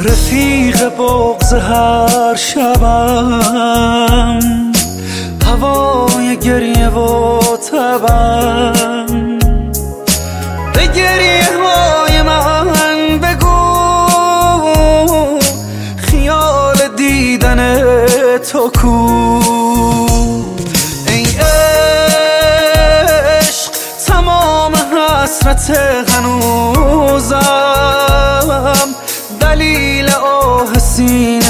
رفیق بغض هر شبم، هوای گریه و تبم. به گریه های من بگو خیال دیدن تو کو. ای عشق تمام حسرت هنوزم، دلیل آه سینه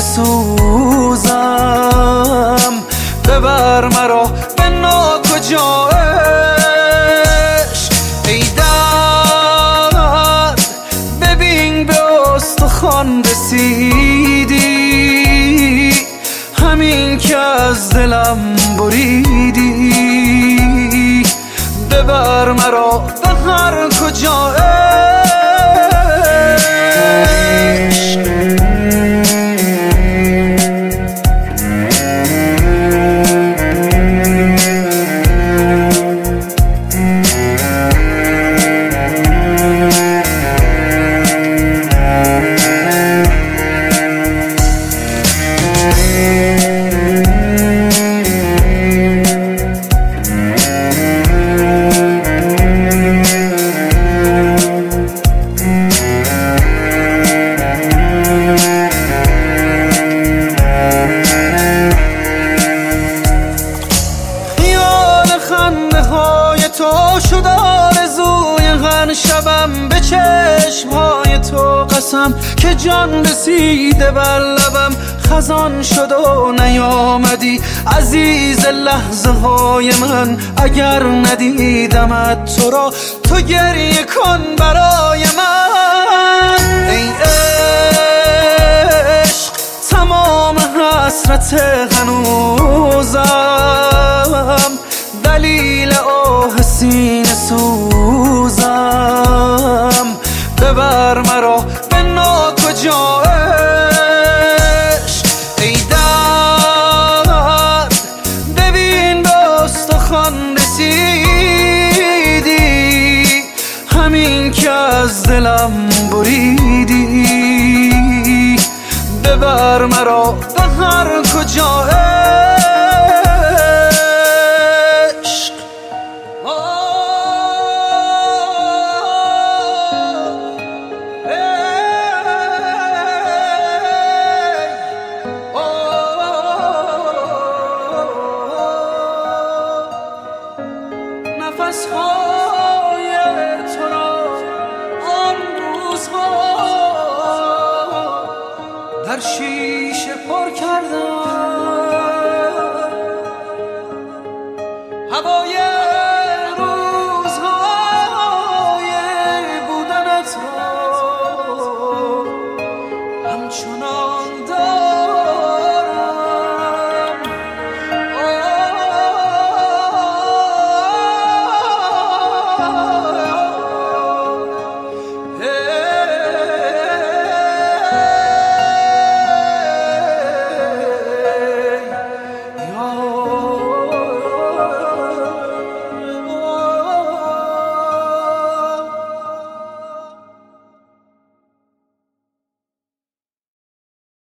سوزم. ببر مرا به ناکجا عشق. ای درد ببین به استخوان رسیدی، همین که از دلم بریدی. ببر مرا به هر کجا تو شد آرزوی هر شبم. به چشمهای تو قسم که جان رسیده بر لبم. خزان شد و نیامدی عزیز لحظه های من. اگر ندیدمت تو را تو گریه کن برای من. ای عشق تمام حسرت هنوزم، دلیل آه سینه سوزم. ببر مرا به ناکجا عشق. ای درد ببین به استخوان رسیدی، همین که از دلم بریدی. ببر مرا به هر کجا نفس‌های تو را آن روزها در شیشه پر کردم. هوای